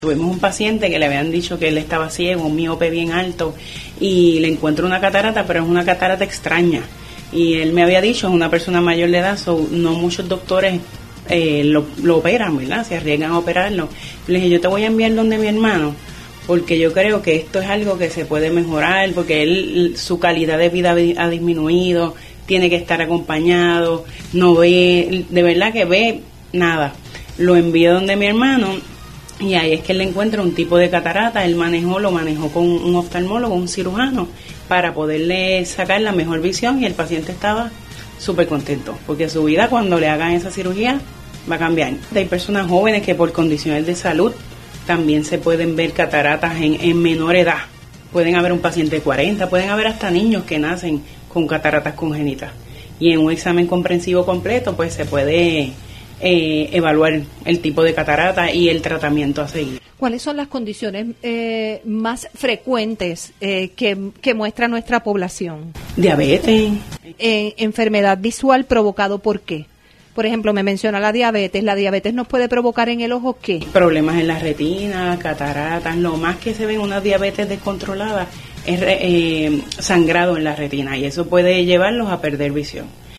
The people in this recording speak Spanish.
Tuvimos un paciente que le habían dicho que él estaba ciego, un miope bien alto, y le encuentro una catarata, pero es una catarata extraña. Y él me había dicho, es una persona mayor de edad, no muchos doctores lo operan, ¿verdad? Se arriesgan a operarlo. Le dije, yo te voy a enviar donde mi hermano, porque yo creo que esto es algo que se puede mejorar, porque su calidad de vida ha disminuido, tiene que estar acompañado, no ve, de verdad que ve nada. Lo envío donde mi hermano. Y ahí es que él le encuentra un tipo de catarata. Él lo manejó con un oftalmólogo, un cirujano, para poderle sacar la mejor visión, y el paciente estaba súper contento, porque su vida cuando le hagan esa cirugía va a cambiar. Hay personas jóvenes que por condiciones de salud también se pueden ver cataratas en menor edad. Pueden haber un paciente de 40, pueden haber hasta niños que nacen con cataratas congénitas. Y en un examen comprensivo completo pues se puede evaluar el tipo de catarata y el tratamiento a seguir. ¿Cuáles son las condiciones más frecuentes que muestra nuestra población? Diabetes. Enfermedad visual provocado ¿por qué? Por ejemplo, me menciona la diabetes. ¿La diabetes nos puede provocar en el ojo qué? Problemas en la retina, cataratas. Lo más que se ve en una diabetes descontrolada es sangrado en la retina, y eso puede llevarlos a perder visión.